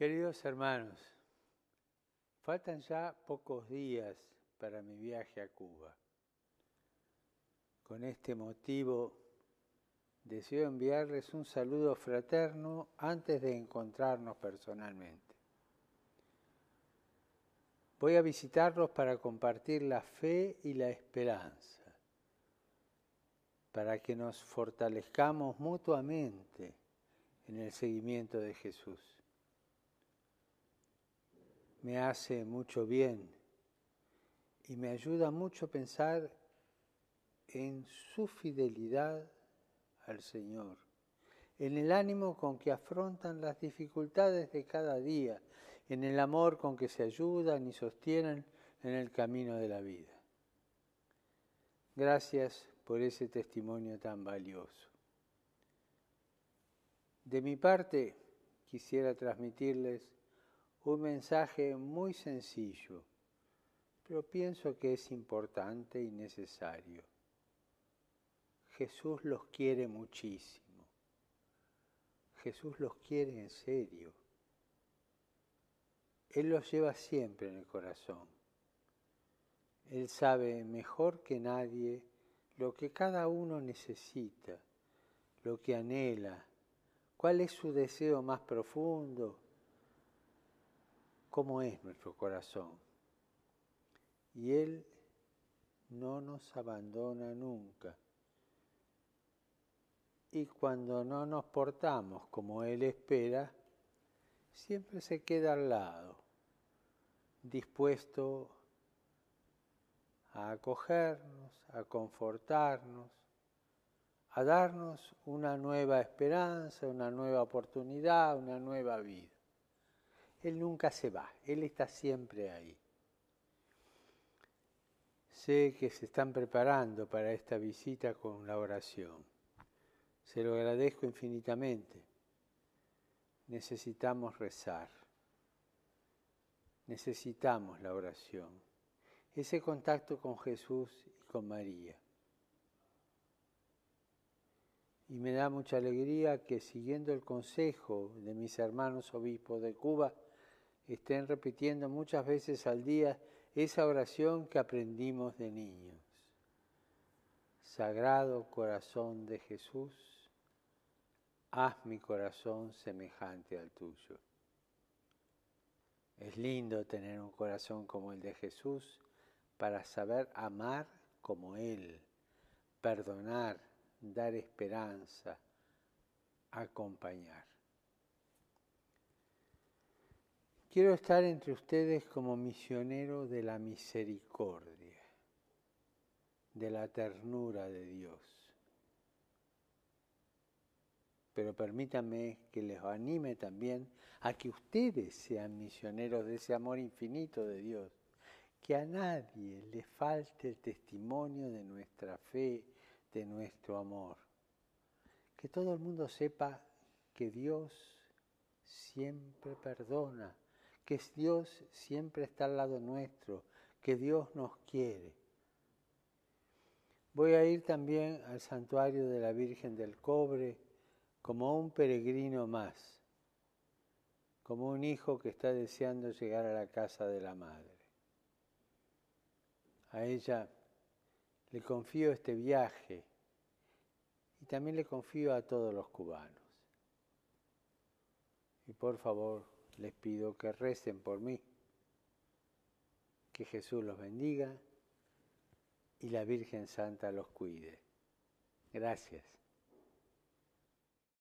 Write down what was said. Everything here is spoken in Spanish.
Queridos hermanos, faltan ya pocos días para mi viaje a Cuba. Con este motivo, deseo enviarles un saludo fraterno antes de encontrarnos personalmente. Voy a visitarlos para compartir la fe y la esperanza, para que nos fortalezcamos mutuamente en el seguimiento de Jesús. Me hace mucho bien y me ayuda mucho pensar en su fidelidad al Señor, en el ánimo con que afrontan las dificultades de cada día, en el amor con que se ayudan y sostienen en el camino de la vida. Gracias por ese testimonio tan valioso. De mi parte, quisiera transmitirles un mensaje muy sencillo, pero pienso que es importante y necesario. Jesús los quiere muchísimo. Jesús los quiere en serio. Él los lleva siempre en el corazón. Él sabe mejor que nadie lo que cada uno necesita, lo que anhela, cuál es su deseo más profundo, cómo es nuestro corazón. Y Él no nos abandona nunca. Y cuando no nos portamos como Él espera, siempre se queda al lado, dispuesto a acogernos, a confortarnos, a darnos una nueva esperanza, una nueva oportunidad, una nueva vida. Él nunca se va, Él está siempre ahí. Sé que se están preparando para esta visita con la oración. Se lo agradezco infinitamente. Necesitamos rezar. Necesitamos la oración. Ese contacto con Jesús y con María. Y me da mucha alegría que, siguiendo el consejo de mis hermanos obispos de Cuba, estén repitiendo muchas veces al día esa oración que aprendimos de niños. Sagrado Corazón de Jesús, haz mi corazón semejante al tuyo. Es lindo tener un corazón como el de Jesús para saber amar como Él, perdonar, dar esperanza, acompañar. Quiero estar entre ustedes como misionero de la misericordia, de la ternura de Dios. Pero permítanme que les anime también a que ustedes sean misioneros de ese amor infinito de Dios. Que a nadie le falte el testimonio de nuestra fe, de nuestro amor. Que todo el mundo sepa que Dios siempre perdona, que Dios siempre está al lado nuestro, que Dios nos quiere. Voy a ir también al santuario de la Virgen del Cobre como un peregrino más, como un hijo que está deseando llegar a la casa de la madre. A ella le confío este viaje y también le confío a todos los cubanos. Y por favor, les pido que recen por mí, que Jesús los bendiga y la Virgen Santa los cuide. Gracias.